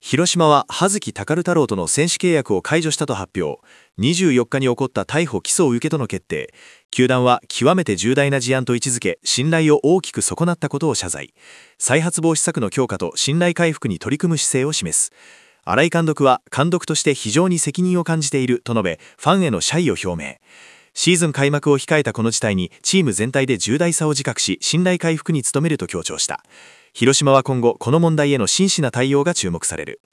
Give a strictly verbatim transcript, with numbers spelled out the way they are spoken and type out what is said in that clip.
広島は葉月貴太郎との選手契約を解除したと発表。にじゅうよっかに起こった逮捕・起訴を受けとの決定。球団は極めて重大な事案と位置づけ、信頼を大きく損なったことを謝罪。再発防止策の強化と信頼回復に取り組む姿勢を示す。新井監督は監督として非常に責任を感じていると述べ、ファンへの謝意を表明。シーズン開幕を控えたこの事態にチーム全体で重大さを自覚し、信頼回復に努めると強調した。広島は今後この問題への真摯な対応が注目される。